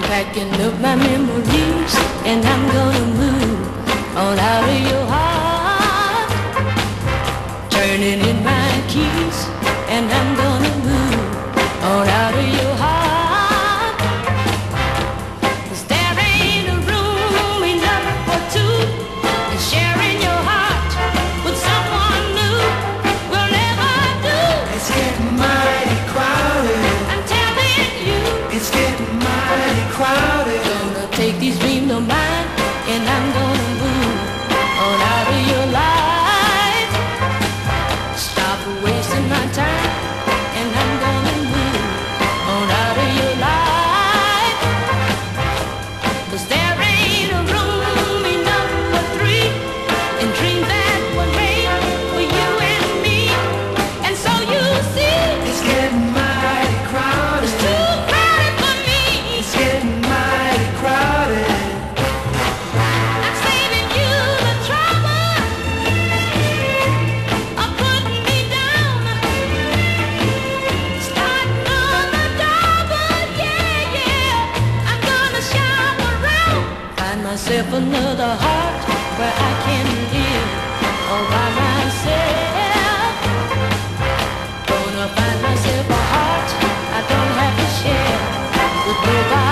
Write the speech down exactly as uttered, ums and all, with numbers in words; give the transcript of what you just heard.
Packing up my memories, and I'm gonna move on out of your heart. Turning in my keys, and I'm gonna move on out of your heart. 'Cause there ain't a room enough for two, and sharing your heart with someone new will never do. It's getting mighty crowded. I'm telling you, It's getting mighty crowded. gonna take these dreams of mine, and I'm gonna move on out of your life. Stop wasting my time, and I'm gonna move on out of your life. 'Cause there ain't a room enough for three, and dreams that were made for you and me. And so you see, It's getting mighty crowded. it's too crowded for me. It's getting mighty crowded. I'm saving you the trouble of putting me down, starting on the double, yeah, yeah. I'm gonna shop around, find myself another heart where I can live all by myself. Gonna find myself a heart I don't have to share with nobody.